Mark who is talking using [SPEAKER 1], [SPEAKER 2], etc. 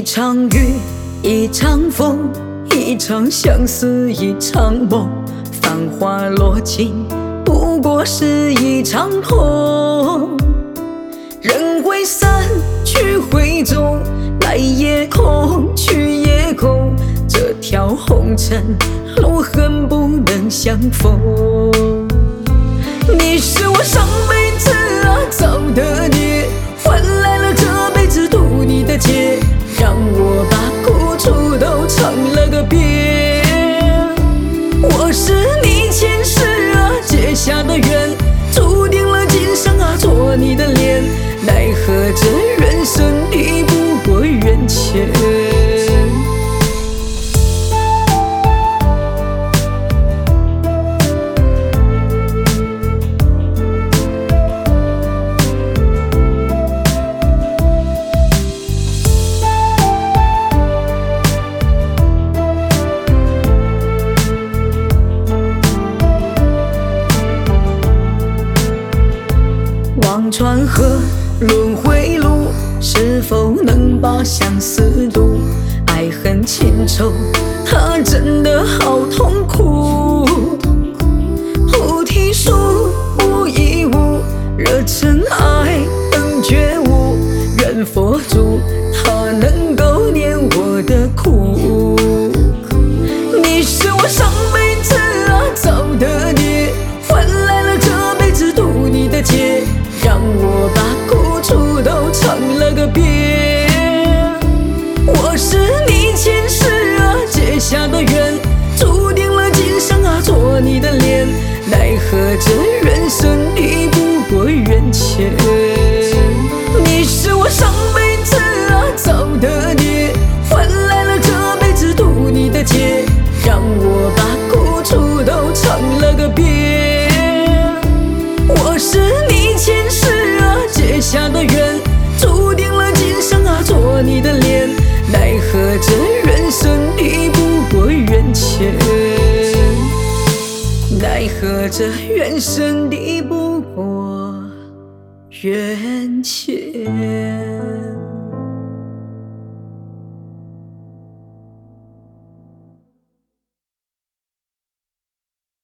[SPEAKER 1] 场雨，一场风，一场相思，一场梦。繁华落尽，不过是一场空。人会散，曲会终，来也空，去也空。这条红尘路恨不能相逢。你是我上辈子造的孽，换来了这辈子渡你的劫，让我把苦楚都尝了个遍。我是你前世结下的缘，注定了今生做你的脸，奈何这人生抵不过缘浅。望穿河，轮回路，是否能把相思渡？爱恨情仇，真的好痛苦。菩提树，无一物，热忱爱等觉悟。愿佛祖，他能够念我的苦。你是我上辈子造的孽，换来了这辈子渡你的劫，让我把苦楚都尝了个遍。我是你前世结下的缘，注定了今生做你的脸，奈何这人生抵不过缘浅。你是我上辈子造的孽，换来了这辈子渡你的劫，让我把苦楚都尝了个遍。我是你前世结下的缘，注定了今生做你的脸，奈何这人生抵不过缘浅，奈何这缘生抵不过缘浅。